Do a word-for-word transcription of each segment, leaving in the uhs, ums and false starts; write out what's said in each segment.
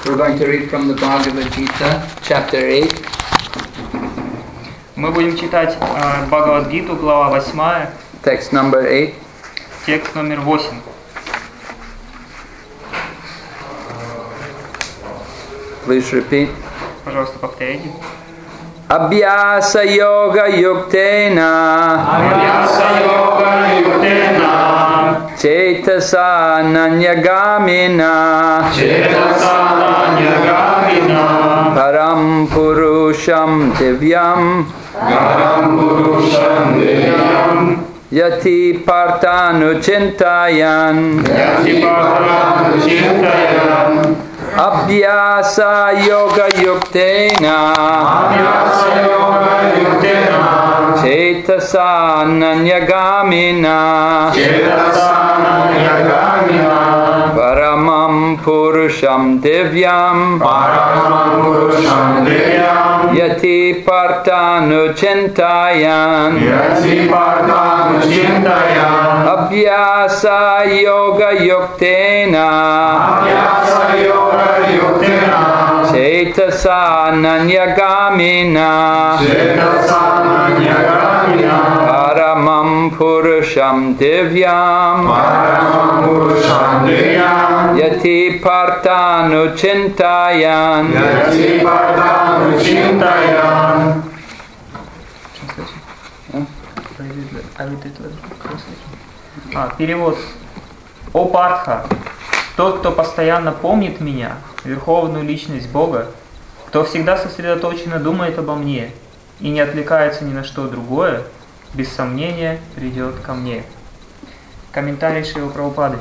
We're going to read from the Bhagavad Gita, chapter eight. Мы будем читать э, Бхагавад-гиту, глава восьмая. Text number eight. Текст номер восемь. Please repeat. Пожалуйста, повторяйте. Abhyasa yoga yuktena Abhyasa yoga yuktena Cetasa nanyagamina Cetasa nanyagamina Param purusham divyam Param purusham divyam Yati partanu chintayan Yati partanu chintayan Abhyasa yoga yuktena Abhyasa yoga yuktena Cetasa nanyagamina Cetasa nanyagamina Paramam purusham divyam Paramam purusham divyam Yati partanu chintayan Yati partanu chintayan Abhyasa yoga yuktena Abhyasa yoga yuktena Cetasa nanyagamina Cetasa nanyagamina Paramam purusham divyam Paramam purusham divyam Yati partanu chintayan Yati partanu chintayan. А, перевод. О Партха, тот, кто постоянно помнит меня, верховную личность Бога, кто всегда сосредоточенно думает обо мне и не отвлекается ни на что другое, без сомнения придет ко мне. Комментарий Шрилы Прабхупады.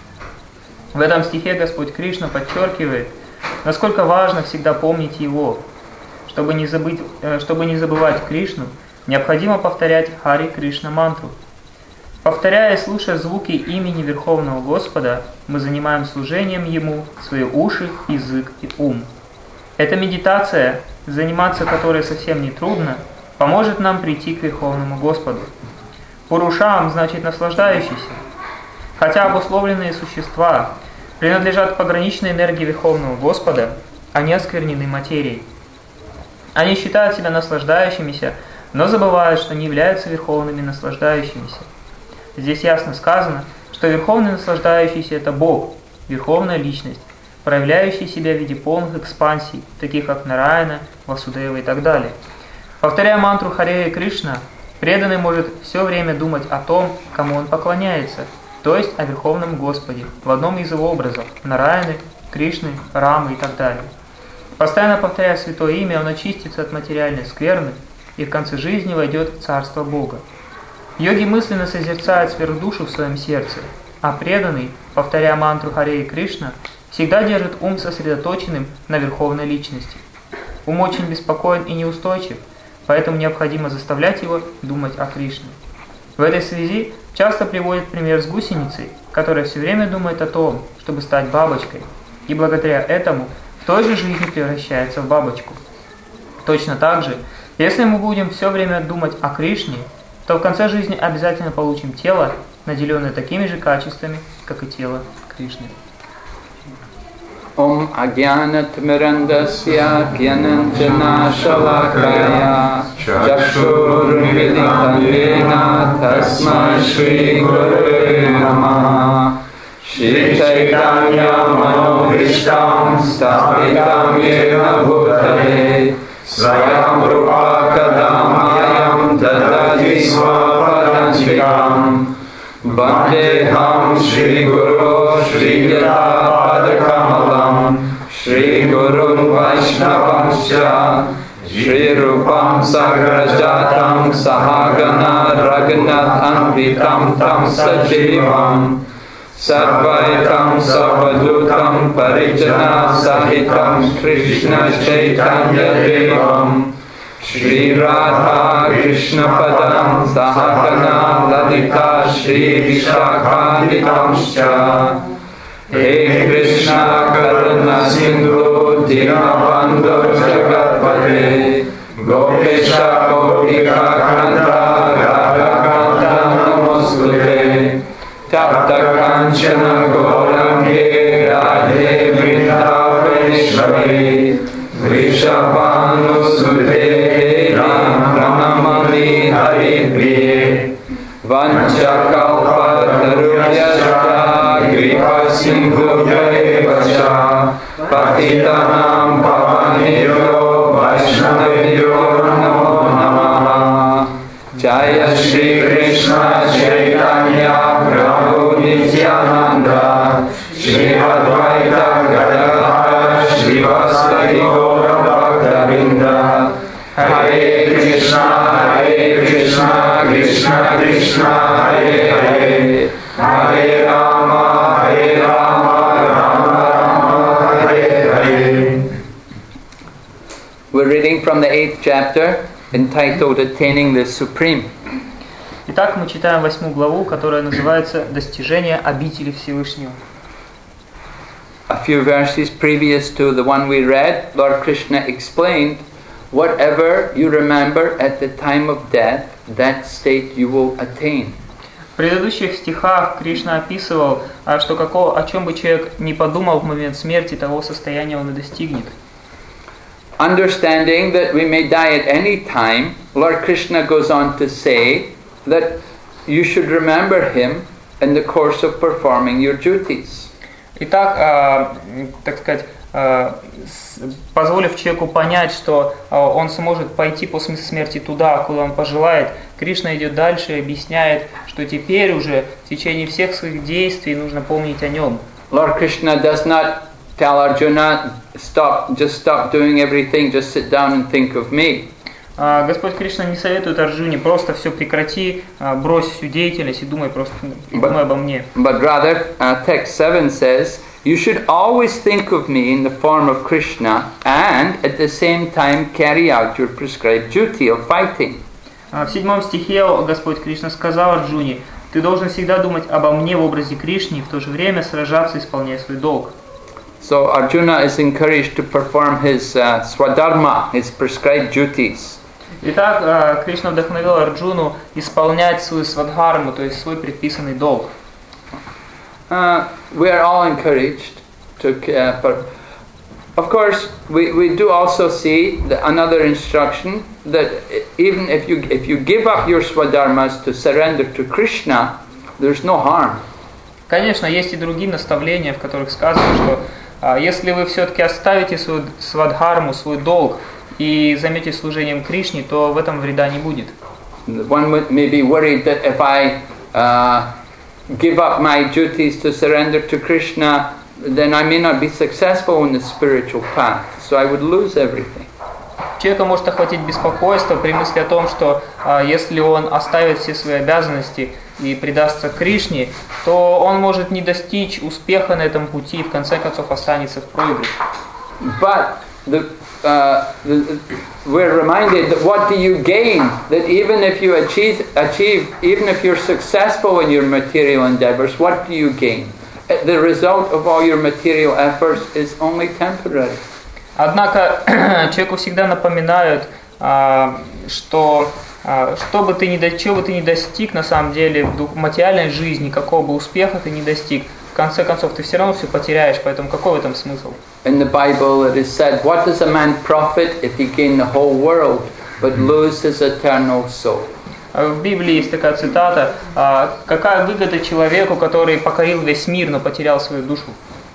В этом стихе Господь Кришна подчеркивает, насколько важно всегда помнить Его. Чтобы не забыть, чтобы не забывать Кришну, необходимо повторять Хари Кришна мантру. Повторяя и слушая звуки имени Верховного Господа, мы занимаем служением Ему свои уши, язык и ум. Эта медитация, заниматься которой совсем не трудно, поможет нам прийти к Верховному Господу. Пурушам значит наслаждающийся. Хотя обусловленные существа принадлежат пограничной энергии Верховного Господа, они осквернены материей. Они считают себя наслаждающимися, но забывают, что не являются верховными наслаждающимися. Здесь ясно сказано, что верховный наслаждающийся – это Бог, верховная личность, проявляющий себя в виде полных экспансий, таких как Нараяна, Васудева и так далее. Повторяя мантру Харе Кришна, преданный может все время думать о том, кому он поклоняется, то есть о Верховном Господе, в одном из его образов – Нараяны, Кришны, Рамы и так далее. Постоянно повторяя святое имя, он очистится от материальной скверны и в конце жизни войдет в Царство Бога. Йоги мысленно созерцают сверхдушу в своем сердце, а преданный, повторяя мантру Харе Кришна, всегда держит ум сосредоточенным на Верховной Личности. Ум очень беспокоен и неустойчив, поэтому необходимо заставлять его думать о Кришне. В этой связи часто приводят пример с гусеницей, которая все время думает о том, чтобы стать бабочкой, и благодаря этому в той же жизни превращается в бабочку. Точно так же, если мы будем все время думать о Кришне, то в конце жизни обязательно получим тело, наделенное такими же качествами, как и тело Кришны. Om Agyanat Mirandasya Gyananjana Shalakaya Chakshurmilitam Yena Tasmai Shri Gurave Namaha Shri Chaitanya Manobhishtam Sthapitam Yena Bhutale Swayam Rupa Kadamayam Dadati Swapadanchikam Vandeham Shri Guru Shri Yata Kamalam Shri Guru Vaishnavanscha Shri Rupam Sagrajatam Sahagana Raghunath Anvitam Tam Sajivam Sarvaitam Savadutam Parijana Sahitam Krishna Chaitanya Devam Shri Radha Krishna Padam Sahagana Ladita Shri Vishakhanditamscha He Krishna Karuna Sindhu Dinabandhu Jagatpate Gopesha Gopika Kanta Radha Kanta Namostute Tapta Kanchana Gaurange Radhe Vrindavane Parmeshwari Vrishabhanu Sute Ram Pranamami Haripriye Vanchakalpatarubhyascha Kripa Sindhubhya Evascha Patitanam Pavanebhyo Vaishnavebhyo Namo Namaha. Jaya Shri Krishna Chaitanya Prabhu Nityananda Shri Advaita Gadadhara Srivasadi Gaura Bhaktavinda. Hare Krishna Hare Krishna Krishna Krishna Hare Hare Hare Rama Hare Rama Rama Rama Hare Hare. We're reading from the eighth chapter, entitled Attaining the Supreme. Итак, мы читаем восьмую главу, которая называется «Достижение обители Всевышнего». A few verses previous to the one we read, Lord Krishna explained, whatever you remember at the time of death, that state you will attain. В предыдущих стихах Кришна описывал, что какого, о чем бы человек не подумал в момент смерти, того состояния он и достигнет. Understanding that we may die at any time, Lord Krishna goes on to say that you should remember him in the course of performing your duties. Итак, э, так сказать, э, с, позволив человеку понять, что э, он сможет пойти после смерти туда, куда он пожелает, Кришна идет дальше и объясняет, что теперь уже в течение всех своих действий нужно помнить о нем. Lord Krishna does not tell Arjuna, stop, just stop doing everything, just sit down and think of me. Uh, Господь Кришна не советует Арджуне просто все прекрати, uh, брось всю деятельность и думай просто думай But, обо мне. but rather, uh, text seven says, you should always think of me in the form of Krishna and at the same time carry out your prescribed duty of fighting. Uh, в седьмом стихе Господь Кришна сказал Арджуне, ты должен всегда думать обо мне в образе Кришны и в то же время сражаться, исполняя свой долг. So Arjuna is encouraged to perform his uh, swadharma, his prescribed duties. Итак, Кришна вдохновил Арджуну исполнять свою свадхарму, то есть свой предписанный долг. Uh, we are all encouraged to, uh, per- of course, we, we do also see the, another instruction that even if you if you give up your swadharmas to surrender to Krishna, there's no harm. Конечно, есть и другие наставления, в которых сказано, что а, если вы все-таки оставите свою свадхарму, свой долг и займетесь служением Кришне, то в этом вреда не будет. One may be worried that if I uh, give up my duties to surrender to Krishna, then I may not be successful in the spiritual path, so I would lose everything. Человека может охватить беспокойство при мысли о том, что а, если он оставит все свои обязанности и предастся Кришне, то он может не достичь успеха на этом пути и в конце концов останется в проигрыше. But the, uh, the, we're reminded that what do you gain? That even if you achieve, achieve, even if you're successful in your material endeavors, what do you gain? The result of all your material efforts is only temporary. Однако человеку всегда напоминают, что что бы ты ни до, чего бы ты ни достиг, на самом деле в материальной жизни, какого бы успеха ты ни достиг, в конце концов ты все равно все потеряешь, поэтому какой в этом смысл? In the Bible it is said, what does a man profit if he gain the whole world but lose his eternal soul? В Библии есть такая цитата: какая выгода человеку, который покорил весь мир, но потерял свою душу?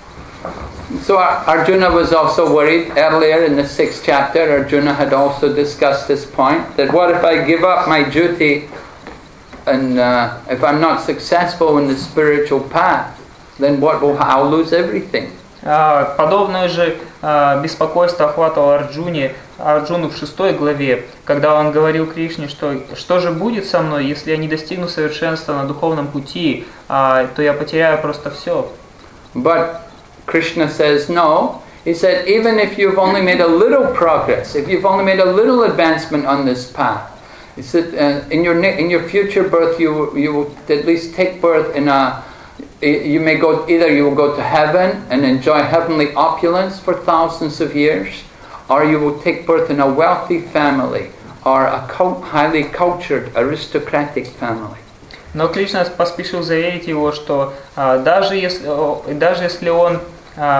So Arjuna was also worried. Earlier in the sixth chapter, Arjuna had also discussed this point, that what if I give up my duty and uh, if I'm not successful in the spiritual path, then what will I'll lose everything. Подобное же беспокойство охватывало Арджуне, Арджуну в шестой главе, когда он говорил Кришне, что что же будет со мной, если я не достигну совершенства на духовном пути, то я потеряю просто все. But Krishna says no. He said, even if you've only made a little progress, if you've only made a little advancement on this path, he said, uh, in your in your future birth, you you will at least take birth in a. You may go either you will go to heaven and enjoy heavenly opulence for thousands of years, or you will take birth in a wealthy family or a cult, highly cultured aristocratic family. Но Кришна поспешил заверить его, что а, даже если даже если он а,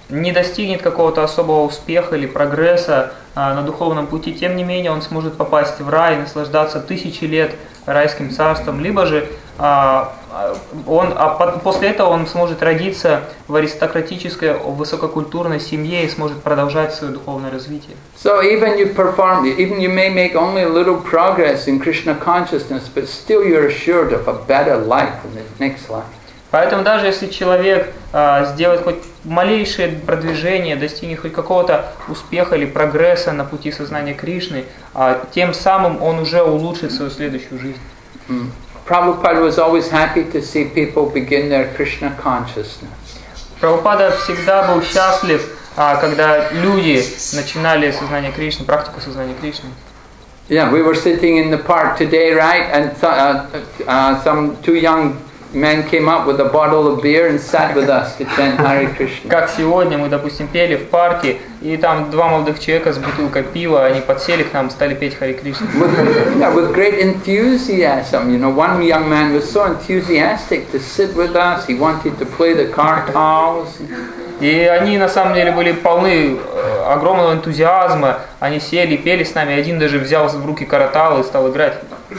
не достигнет какого-то особого успеха или прогресса а, на духовном пути, тем не менее он сможет попасть в рай и наслаждаться тысячи лет райским царством, либо же а, он, а после этого он сможет родиться в аристократической, высококультурной семье и сможет продолжать свое духовное развитие. So even you perform, even you may make only a little progress in Krishna consciousness, but still you're assured of a better life in the next life. Поэтому даже если человек а, сделает хоть малейшее продвижение, достигнет хоть какого-то успеха или прогресса на пути сознания Кришны, а, тем самым он уже улучшит свою следующую жизнь. Mm. Prabhupada was always happy to see people begin their Krishna consciousness. Прабхупада всегда был счастлив, а, когда люди начинали сознание Кришны, практику сознания Кришны. Yeah, we were sitting in the park today, right? And uh, uh, some two young men came up with a bottle of beer and sat with us to chant Hare Krishna. Как сегодня мы, допустим, пели в парке, и там два молодых человека с бутылкой пива, они подсели к нам, стали петь Харе Кришна. With, yeah, with great enthusiasm, you know, one young man was so enthusiastic to sit with us. He wanted to play the kartals. И они на самом деле были полны огромного энтузиазма. Они сели, пели с нами. Один даже взял в руки каратал и стал играть.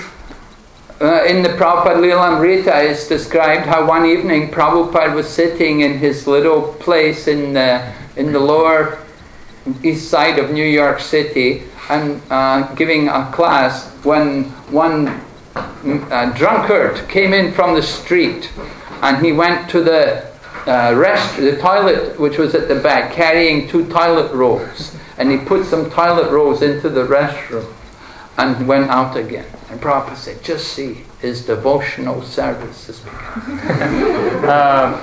Uh, in the Prabhupada Lilamrita, it's described how one evening Prabhupada was sitting in his little place in the, in the lower east side of New York City and uh, giving a class when one uh, drunkard came in from the street and he went to the uh, rest, the toilet which was at the back, carrying two toilet rolls, and he put some toilet rolls into the restroom and went out again. And Prabhupada said, just see, his devotional service has begun.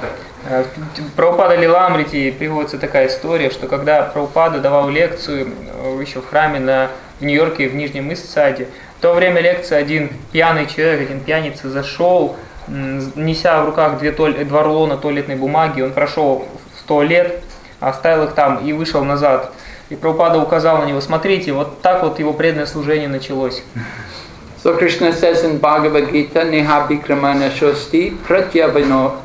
В Прабхупада Лиламрите приводится такая история, что когда Прабхупада давал лекцию еще в храме на, в Нью-Йорке, в Нижнем Ист-Сайде, в то время лекции один пьяный человек, один пьяница зашел, неся в руках две туалет, два рулона туалетной бумаги, он прошел в туалет, оставил их там и вышел назад. И Прабхупада указал на него, смотрите, вот так вот его преданное служение началось. So Krishna says in Bhagavad Gita, Neha Bikramana Shosti Pratyavino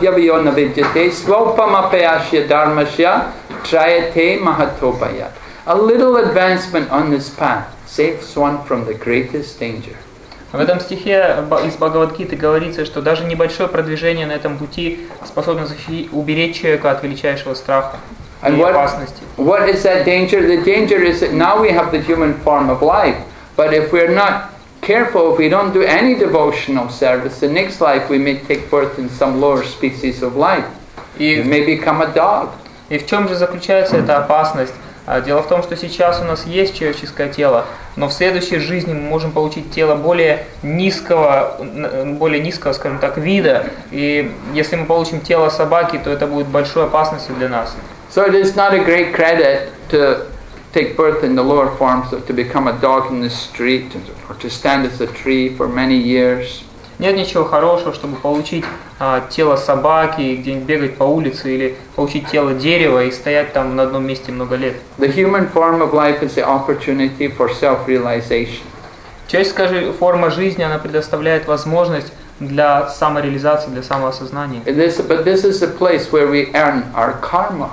Navidyate Svopamapayasya Dharmasya Trayate Mahatobhaya. A little advancement on this path saves one from the greatest danger. В этом стихе из Бхагавад-гиты говорится, что даже небольшое продвижение на этом пути способно защитить, уберечь человека от величайшего страха и what, опасности. What is that danger? The danger is that now we have the human form of life, but if we're not careful, if we don't do any devotional service, the next life we may take birth in some lower species of life. We may become a dog. И в чем же заключается эта опасность? Дело в том, что сейчас у нас есть человеческое тело, но в следующей жизни мы можем получить тело более низкого, более низкого, скажем так, вида. И если мы получим тело собаки, то это будет большой опасностью для нас. So it is not a great credit to take birth in the lower forms, to become a dog in the street, or to stand as a tree for many years. Нет ничего хорошего, чтобы получить а, тело собаки и где-нибудь бегать по улице, или получить тело дерева и стоять там на одном месте много лет. The human form of life is the opportunity for self-realization. Человеческая форма жизни, она предоставляет возможность для самореализации, для самоосознания. This, but this is the place where we earn our karma.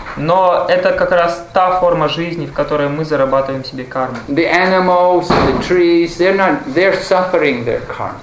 Но это как раз та форма жизни, в которой мы зарабатываем себе карму. The animals, the trees, they're not, they're suffering their karma.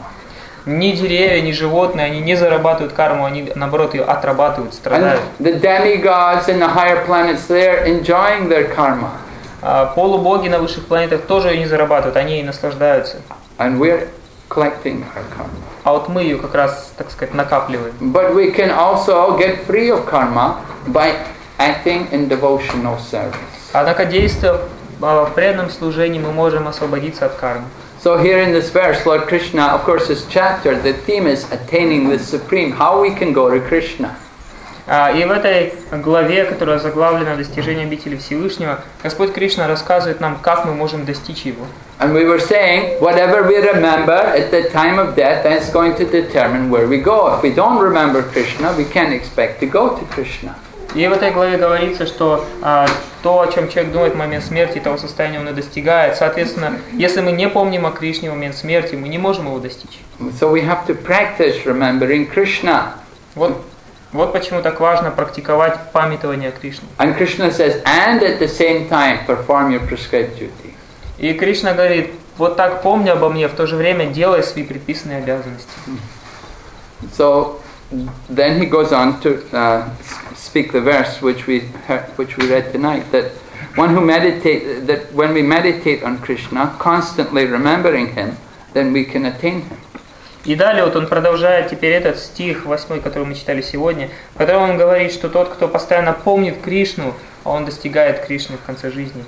Ни деревья, ни животные, они не зарабатывают карму, они наоборот ее отрабатывают, страдают. And the demigods and the higher planets, they're enjoying their karma. А полубоги на высших планетах тоже ее не зарабатывают, они ей наслаждаются. And we're collecting our karma. А вот мы ее как раз, так сказать, накапливаем. But we can also get free of karma by acting in devotional service. Однако, действуя в преданном служении, мы можем освободиться от кармы. So here in this verse, Lord Krishna, of course, this chapter, the theme is attaining the Supreme, how we can go to Krishna. И в этой главе, которая заглавлена «Достижение обители Всевышнего», Господь Кришна рассказывает нам, как мы можем достичь Его. And we were saying, whatever we remember at the time of death, that's going to determine where we go. If we don't remember Krishna, we can't expect to go to Krishna. И в этой главе говорится, что а, то, о чем человек думает в момент смерти, того состояния он и достигает. Соответственно, если мы не помним о Кришне в момент смерти, мы не можем его достичь. So we have to practice remembering Krishna. Вот Вот почему так важно практиковать памятование о Кришне. And Krishna says, and at the same time perform your prescribed duty. И Кришна говорит, вот так помни обо мне, в то же время делай свои предписанные обязанности. So then he goes on to uh, speak the verse which we heard, which we read tonight, that one who meditate that when we meditate on Krishna, constantly remembering him, then we can attain him. И далее вот он продолжает теперь этот стих восьмой, который мы читали сегодня, в котором он говорит, что тот, кто постоянно помнит Кришну, он достигает Кришны в конце жизни.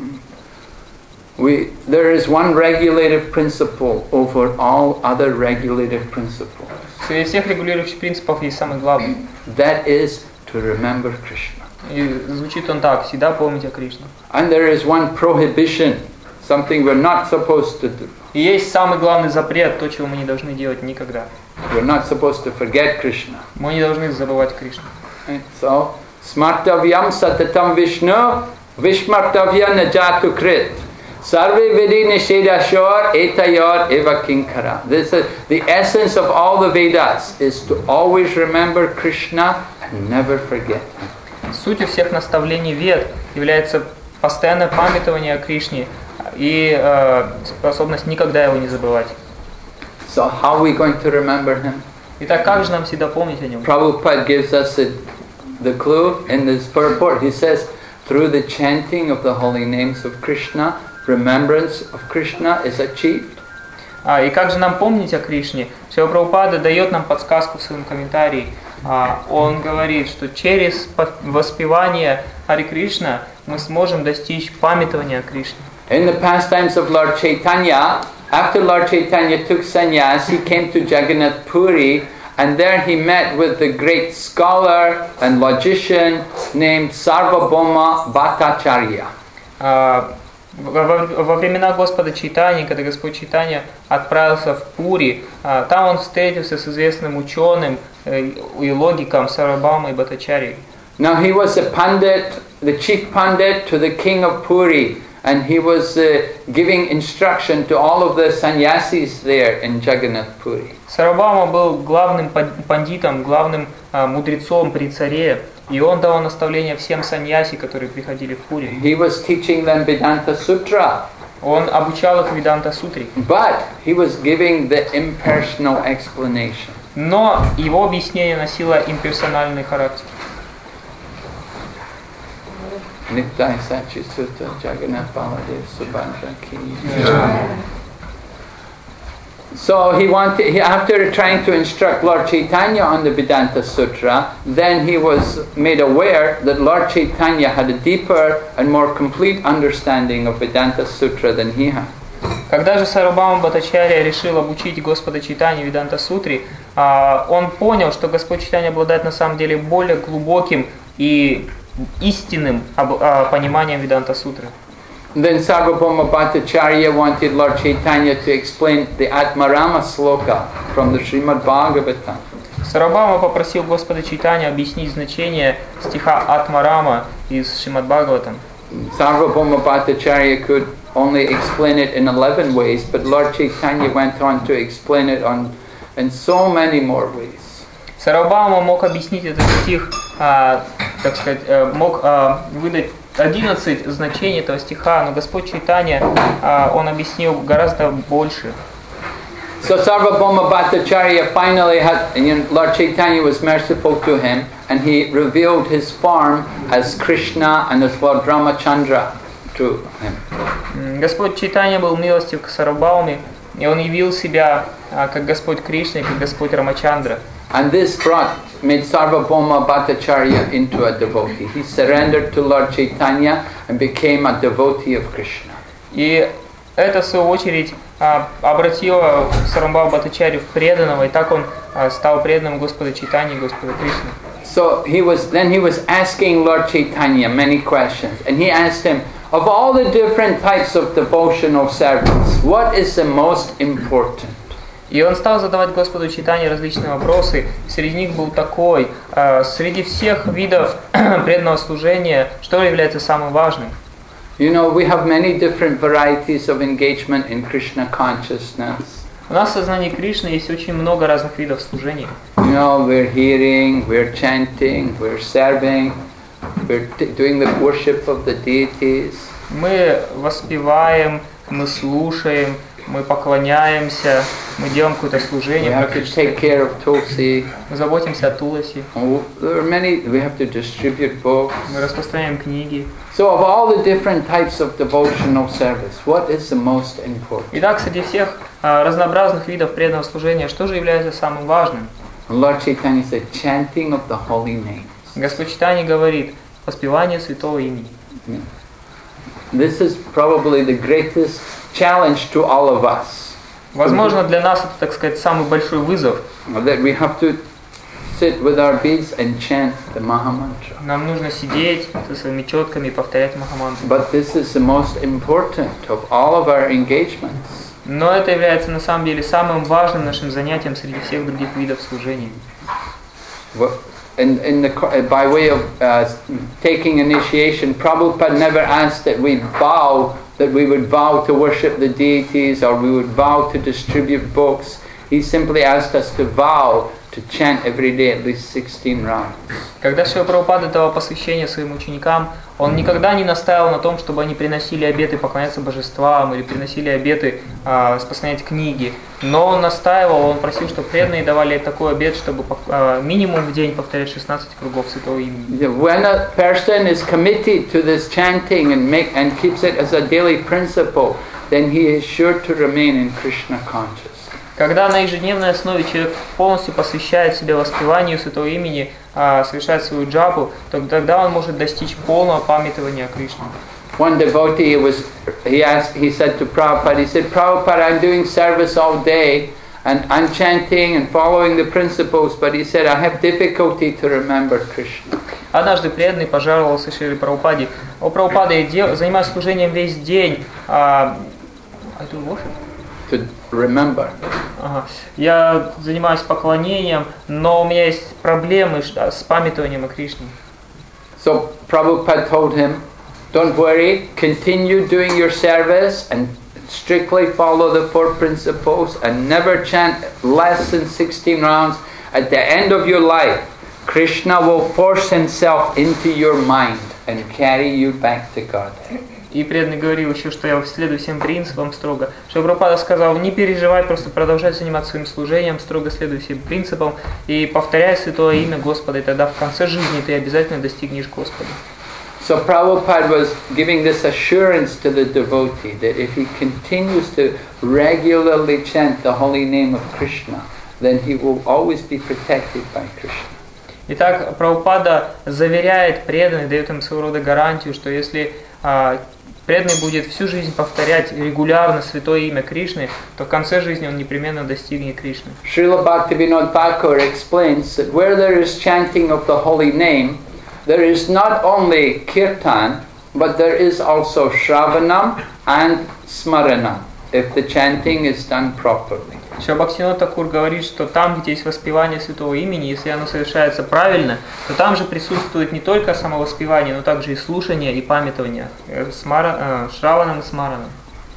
We, there is one regulative principle over all other regulative principles. Среди всех регулирующих принципов есть самый главный. That is to remember Krishna. И звучит он так: всегда помнить о Кришне. And there is one prohibition, something we're not supposed to do. И есть самый главный запрет, то, чего мы не должны делать никогда. We're not supposed to forget Krishna. Мы не должны забывать Кришну. Right? So, smartavyam satatam Vishnu, vishmartavya najatu krit. Sarve vedi nishedashor etayor eva kinkara. This is the essence of all the Vedas, is to always remember Krishna and never forget him. Сутью всех наставлений Вед является постоянное памятование о Кришне и э, способность никогда его не забывать. So how are we going to remember him? Итак, как же нам всегда помнить о нем? Prabhupada gives us the, the clue in this purport. He says, through the chanting of the holy names of Krishna, remembrance of Krishna is achieved. А, и как же нам помнить о Кришне? Шрила Прабхупада дает нам подсказку в своем комментарии. А, он говорит, что через воспевание Хари Кришна мы сможем достичь памятования о Кришне. In the pastimes of Lord Chaitanya, after Lord Chaitanya took sannyas, he came to Jagannath Puri, and there he met with the great scholar and logician named Sarvabhauma Bhattacharya. А, во, во времена Господа Чайтаньи, когда Господь Чайтанья отправился в Пури, а, там он встретился с известным ученым э, и логиком Сарвабхаумой Бхаттачарьей. Now he was a pandit, the chief pandit to the king of Puri, and he was uh, giving instruction to all of the sannyasis there in Jagannath Puri. Сарвабхаума был главным пандитом, главным а, мудрецом при царе, и он давал наставления всем саньяси, которые приходили в Пури. He was teaching them Vedanta Sutra. Он обучал их Веданта Сутре. But he was giving the impersonal explanation. Но его объяснение носило имперсональный характер. Nittai Sachi Sutta Jagannath Baladev Subhadra Ki. So he wanted, he, after trying to instruct Lord Chaitanya on the Vedanta Sutra, then he was made aware that Lord Chaitanya had a deeper and more complete understanding of Vedanta Sutra than he had. Когда же Сарвабхаума Бхаттачарья решил обучить Господа Чайтанью Веданта Сутре, он понял, что Господь Чайтанья обладает на самом деле более глубоким и истинным пониманием Веданта Сутры. Then Sarvabhauma Bhattacharya wanted Lord Chaitanya to explain the Atmarama sloka from the Srimad Bhagavatam. Сарвабхаума попросил Господа Чайтанья объяснить значение стиха Атмарама из Шримад Бхагаватам. Sarvabhauma Bhattacharya could only explain it in eleven ways, but Lord Chaitanya went on to explain it on in so many more ways. Сарвабхаума мог объяснить этот стих, а, так сказать, мог а, выдать одиннадцать значений этого стиха, но Господь Чайтанья, а, он объяснил гораздо больше. So Sarvabhauma Bhattacharya finally had, and you know, Lord Chaitanya was merciful to him, and he revealed his form as Krishna and as Lord Ramachandra to him. Господь Чайтанья был милостив к Сарвабхауме, и он явил себя а, как Господь Кришна, как Господь Рамачандра. And this brought, made Sarvabhauma Bhattacharya into a devotee. He surrendered to Lord Chaitanya and became a devotee of Krishna. И это, в свою очередь, обратило Сарвабхаума Бхаттачарью в преданного, и так он стал преданным Господа Чайтаньи и Господа Кришны. So he was, then he was asking Lord Chaitanya many questions, and he asked him, of all the different types of devotional service, what is the most important? И он стал задавать Господу Чайтанье различные вопросы. Среди них был такой: среди всех видов преданного служения, что является самым важным? You know, we have many different varieties of engagement in Krishna consciousness. У нас в сознании Кришны есть очень много разных видов служения. You know, we're hearing, we're chanting, we're serving, we're t- doing the worship of the deities. Мы воспеваем, мы слушаем, мы поклоняемся, мы делаем какое-то We служение have to практически. take care of Tulsi. Мы заботимся о Туласи, Oh, there are many. We have to distribute books. мы распространяем книги. So, of all the different types of devotional service, what is the most important? Итак, среди всех а, разнообразных видов преданного служения, что же является самым важным? Lord Chaitanya said, chanting of the holy names. Господь Чайтанья говорит, воспевание святого имени. This is probably the greatest challenge to all of us. Возможно, для нас это, так сказать, самый большой вызов. That we have to sit with our beads and chant the Mahamantra. Нам нужно сидеть со своими четками и повторять Махамантру. But this is the most important of all of our engagements. Но это является на самом деле самым важным нашим занятием среди всех других видов служения. In, in the, by way of uh, taking initiation, Prabhupada never asked that we vow, that we would vow to worship the deities or we would vow to distribute books. He simply asked us to vow to chant every day at least sixteen rounds. Когда Шрила Прабхупада давал посвящение своим ученикам, он никогда не настаивал на том, чтобы они приносили обеты поклоняться божествам или приносили обеты э, распространять книги. Но он настаивал, он просил, чтобы преданные давали такой обет, чтобы э, минимум в день повторять шестнадцать кругов святого имени. When a person is committed to this chanting and make and keeps it as a daily principle, then he is sure to remain in Krishna consciousness. Когда на ежедневной основе человек полностью посвящает себя воспеванию святого имени, а, совершает свою джапу, то тогда он может достичь полного памятования о Кришне. One devotee was, he asked, he said to Prabhupada, he said, Prabhupada, I'm doing service all day and I'm chanting and following the principles, but he said, I have difficulty to remember Krishna. Однажды преданный пожаловался Шриле Прабхупаде: «О, Прабхупада, я дел, занимаюсь служением весь день, а, I do worship? To remember. Ага. Я занимаюсь поклонением, но у меня есть проблемы с памятованием о Кришне». So Prabhupada told him, don't worry, continue doing your service and strictly follow the four principles and never chant less than sixteen rounds. At the end of your life, Krishna will force himself into your mind and carry you back to Godhead. И преданный говорил еще, что я следую всем принципам строго. Шрила Прабхупада сказал: не переживай, просто продолжай заниматься своим служением, строго следуй всем принципам и повторяй святое имя Господа, и тогда в конце жизни ты обязательно достигнешь Господа. So Prabhupada was giving this assurance to the devotee that if he continues to regularly chant the holy name of Krishna, then he will always be protected by Krishna. Итак, Прабхупада заверяет преданных, дает им своего рода гарантию, что если а, преданный будет всю жизнь повторять регулярно святое имя Кришны, то в конце жизни он непременно достигнет Кришны. Srila Bhaktivinoda Thakur explains that where there is chanting of the holy name, there is not only kirtan, but there is also shravanam and smaranam, if the chanting is done properly. Шрила Бхактивинода Тхакур говорит, что там, где есть воспевание святого имени, если оно совершается правильно, то там же присутствует не только самовоспевание, но также и слушание и памятование смара, шраванам и смаранам.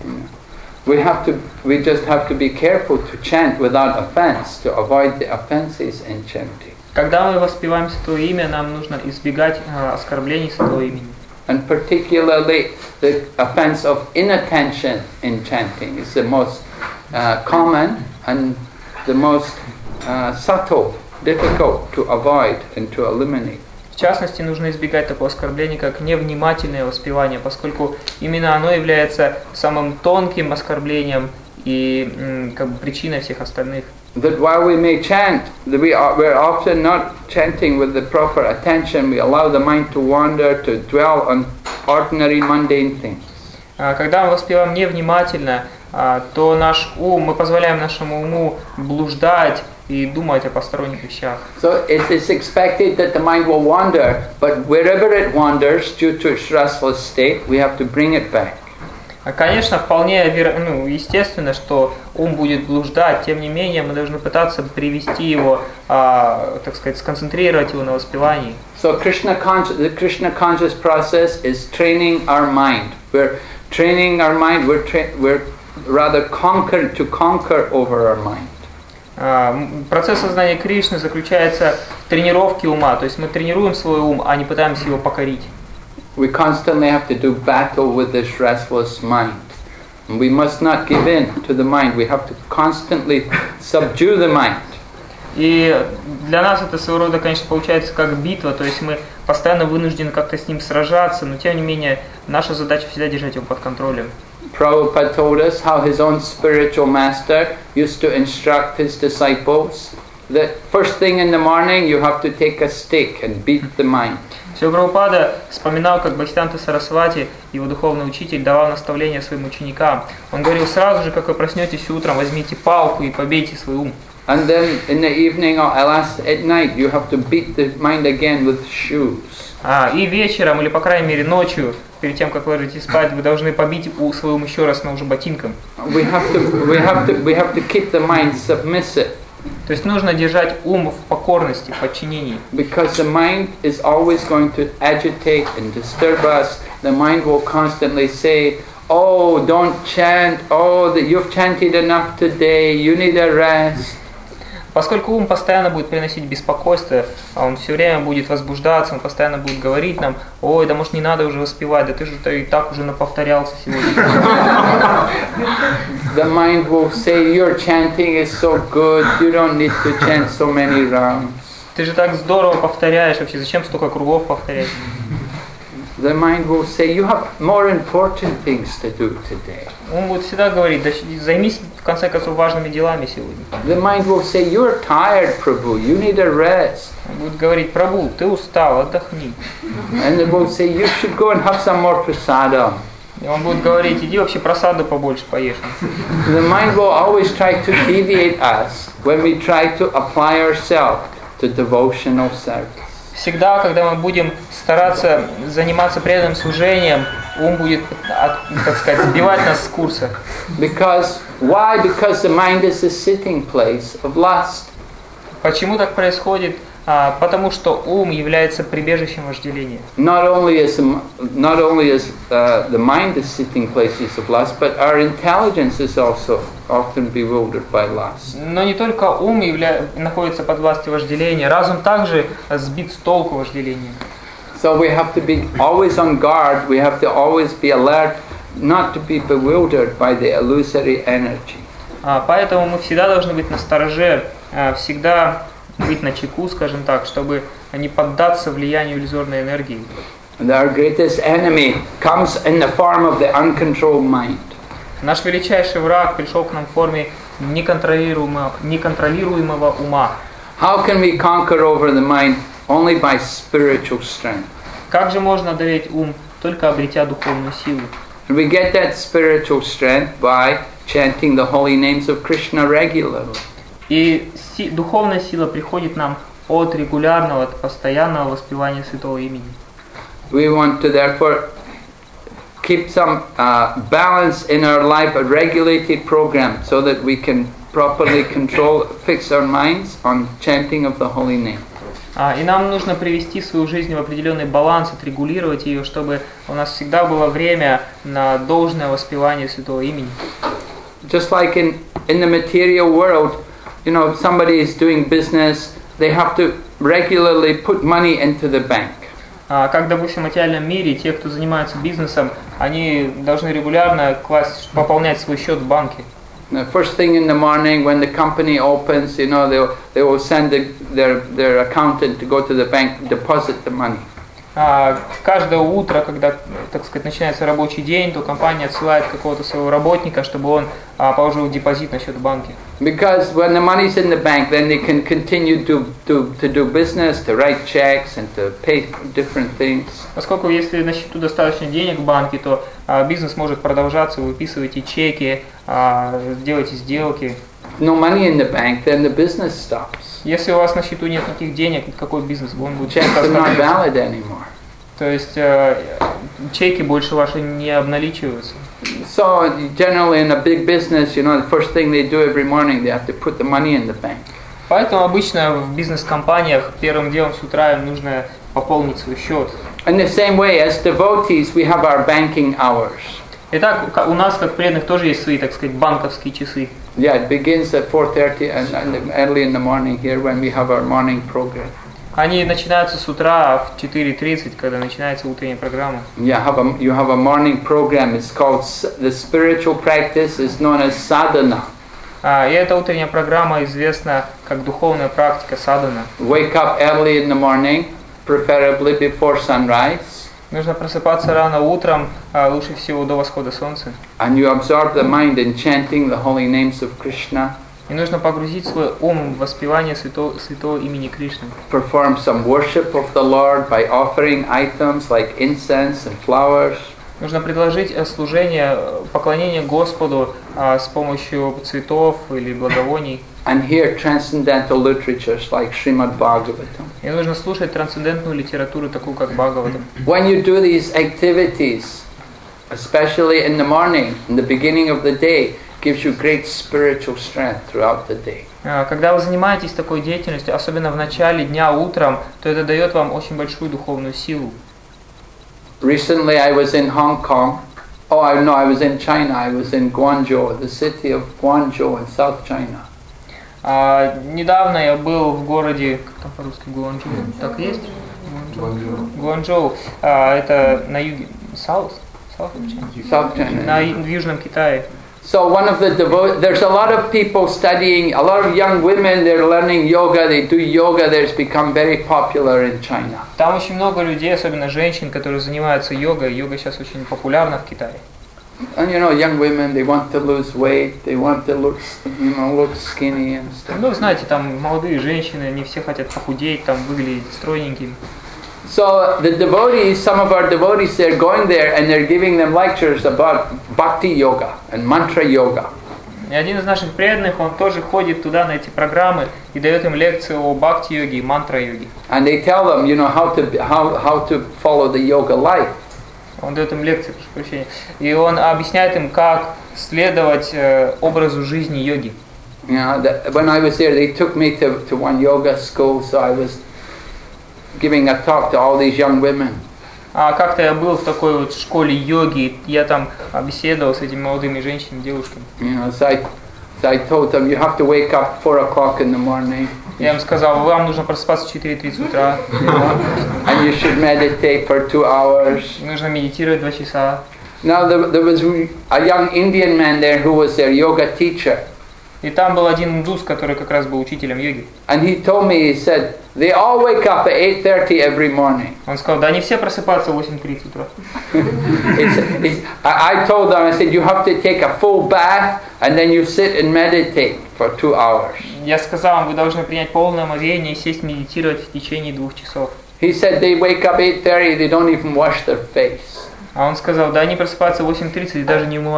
We have to, we just have to be careful to chant without offense, to avoid the offenses in chanting. Когда мы воспеваем святое имя, нам нужно избегать э, оскорблений святого имени. And particularly the offense of inattention in chanting is the most uh, common and the most uh, subtle, difficult to avoid and to eliminate. В частности, нужно избегать такого оскорбления, как невнимательное воспевание, поскольку именно оно является самым тонким оскорблением и м, как бы причиной всех остальных. That while we may chant, that we are we're often not chanting with the proper attention. We allow the mind to wander, to dwell on ordinary mundane things. Когда мы воспеваем невнимательно, то наш ум, мы позволяем нашему уму блуждать и думать о посторонних вещах. So it is expected that the mind will wander, but wherever it wanders due to its restless state, we have to bring it back. Конечно, вполне ну, естественно, что ум будет блуждать, тем не менее мы должны пытаться привести его, а, так сказать, сконцентрировать его на воспевании. So Krishna conscious, the Krishna conscious process is training our mind. We're training our mind, we're, tra- we're rather conquer, to conquer over our mind. А, м, Процесс сознания Кришны заключается в тренировке ума, то есть мы тренируем свой ум, а не пытаемся его покорить. We constantly have to do battle with this restless mind. And we must not give in to the mind. We have to constantly subdue the mind. И для нас это своего рода, конечно, получается как битва, то есть мы постоянно вынуждены как-то с ним сражаться, но тем не менее наша задача всегда держать его под контролем. Prabhupada told us how his own spiritual master used to instruct his disciples that first thing in the morning you have to take a stick and beat the mind. Шрила Прабхупада вспоминал, как Бхактисиданта Сарасвати, его духовный учитель, давал наставления своим ученикам. Он говорил, сразу же, как вы проснетесь утром, возьмите палку и побейте свой ум. And then in the evening or last at night you have to beat the mind again with shoes. А, и вечером, или по крайней мере ночью, перед тем, как ложитесь спать, вы должны побить у свой ум еще раз, но уже ботинком. We have to, we have to, we have to keep the mind submissive. То есть нужно держать ум в покорности, в подчинении. Because the mind is always going to agitate and disturb us. The mind will constantly say, oh, don't chant. Oh, that you've chanted enough today. You need a rest. Поскольку ум постоянно будет приносить беспокойство, а он все время будет возбуждаться, он постоянно будет говорить нам, ой, да может не надо уже воспевать, да ты же и так уже наповторялся сегодня. The mind will say, your chanting is so good, you don't need to chant so many rounds. Ты же так здорово повторяешь вообще, зачем столько кругов повторять? The mind will say, you have more important things to do today. Он будет всегда говорить, да займись в конце концов важными делами сегодня. The mind will say, you're tired, Prabhu, you need a rest. Он будет говорить, Прабху, ты устал, отдохни. And it will say, you should go and have some more prasadam. И он будет говорить, иди вообще просаду побольше поешь. The mind will always try to deviate us when we try to apply ourselves to devotional service. Всегда, когда мы будем стараться заниматься преданным служением, ум будет, так сказать, сбивать нас с курса. Because why? Because the mind is a sitting place of lust. Почему так происходит? А, потому что ум является прибежищем вожделения. Not only is not only is uh, the mind a sitting places of lust, but our intelligence is also often bewildered by lust. Но не только ум явля... находится под властью вожделения, разум также сбит с толку вожделением. So we have to be always on guard. We have to always be alert, not to be bewildered by the illusory energy. А, поэтому мы всегда должны быть настороже, а, всегда быть начеку, скажем так, чтобы не поддаться влиянию иллюзорной энергии. And our greatest enemy comes in the form of the uncontrolled mind. Наш величайший враг пришел к нам в форме неконтролируемого, неконтролируемого ума. How can we conquer over the mind? Only by spiritual strength. Как же можно одолеть ум, только обретя духовную силу? And we get that spiritual strength by chanting the holy names of Krishna regularly. И си- духовная сила приходит нам от регулярного, от постоянного воспевания святого имени. We want to therefore keep some uh, balance in our life, a regulated program, so that we can properly control, fix our minds on chanting of the holy name. А, и нам нужно привести свою жизнь в определенный баланс, отрегулировать ее, чтобы у нас всегда было время на должное воспевание святого имени. Just like in, in the material world, you know, if somebody is doing business, they have to regularly put money into the bank. А, как, допустим, в материальном мире, те, кто занимается бизнесом, они должны регулярно класть, пополнять свой счет в банке. The first thing in the morning when the company opens, you know, they they will send the, their their accountant to go to the bank, deposit the money. А, каждое утро, когда, так сказать, начинается рабочий день, то компания отсылает какого-то своего работника, чтобы он а, положил депозит на счет в банке. Because when the money's in the bank, then they can continue to to to do business, to write checks and to pay different things. Поскольку если на счету достаточно денег в банке, то а, бизнес может продолжаться, вы выписываете чеки, а, делаете сделки. No money in the bank, then the business stops. Если у вас на счету нет никаких денег, никакой бизнес, он будет Checks are not valid anymore. То есть э, чеки больше ваши не обналичиваются. So generally in a big business, you know, the first thing they do every morning, they have to put the money in the bank. Поэтому обычно в бизнес-компаниях первым делом с утра им нужно пополнить свой счет. In the same way, as devotees, we have our banking hours. Итак, ка- у нас, как преданных, тоже есть свои, так сказать, банковские часы. Yeah, it begins at four thirty and, and early in the morning here when we have our morning program. Они начинаются с утра в четыре тридцать, когда начинается утренняя программа. Yeah, have a, you have a morning program. It's called, s- the spiritual practice is known as sadhana. А, и эта утренняя программа известна как духовная практика садхана. Wake up early in the morning, preferably before sunrise, Нужно просыпаться рано утром, а лучше всего до восхода солнца. and you absorb the mind in chanting the holy names of Krishna. И нужно погрузить свой ум в воспевание святого, святого имени Кришны. Perform some worship of the Lord by offering items like incense and flowers. Нужно предложить э, служение, э, поклонение Господу а, с помощью цветов или благовоний. And hear transcendental literatures like Srimad Bhagavatam. И нужно слушать трансцендентную литературу, такую как Бхагаватам. When you do these activities, especially in the morning, in the beginning of the day, gives you great spiritual strength throughout the day. А, Когда вы занимаетесь такой деятельностью, особенно в начале дня, утром, то это дает вам очень большую духовную силу. Recently I was in Hong Kong. Oh, I no, I was in China. I was in Guangzhou, the city of Guangzhou in South China. А, недавно я был в городе, как там по-русски, Гуанчжоу, так и есть? Гуанчжоу. Гуанчжоу, а, это на юге, South? South of China? South China. На ю- в Южном Китае. So one of the devo- there's a lot of people studying, a lot of young women, they're learning yoga, they do yoga, there's become very popular in China. Там очень много людей, особенно женщин, которые занимаются йогой. Йога сейчас очень популярна в Китае. And you know, young women, they want to lose weight, they want to look, you know, look skinny and stuff. Ну, знаете, там молодые женщины, они все хотят похудеть, там выглядеть стройненькими. So the devotees, some of our devotees, they're going there and they're giving them lectures about bhakti yoga and mantra yoga. И один из наших преданных, он тоже ходит туда на эти программы и дает им лекции о бхакти-йоге и мантра-йоге. And they tell them, you know, how to how how to follow the yoga life. Он дает им лекции, прошу прощения. И он объясняет им, как следовать э, образу жизни йоги. You know, that when I was there, they took me to, to one yoga school, so I was giving a talk to all these young women. А как-то я был в такой вот школе йоги, я там а, беседовал с этими молодыми женщинами, девушками. You know, so I, so I told them, you have to wake up four o'clock in the morning, Я им сказал, вам нужно просыпаться в четыре тридцать утра, and you should meditate for two hours. нужно медитировать два часа. Now there, there was a young Indian man there who was their yoga teacher, И там был один индус, который как раз был учителем йоги. and he told me, he said, they all wake up at eight thirty every morning. Он сказал, да они все просыпаются в восемь тридцать утра. He said- he- I I told them, I said, you have to take a full bath, and then you sit and meditate for two hours. Я сказал им, вы должны принять полное омовение и сесть медитировать в течение двух часов. He said they wake up eight thirty, they don't even wash their face. А он сказал, да они просыпаются в восемь тридцать и даже не умываются.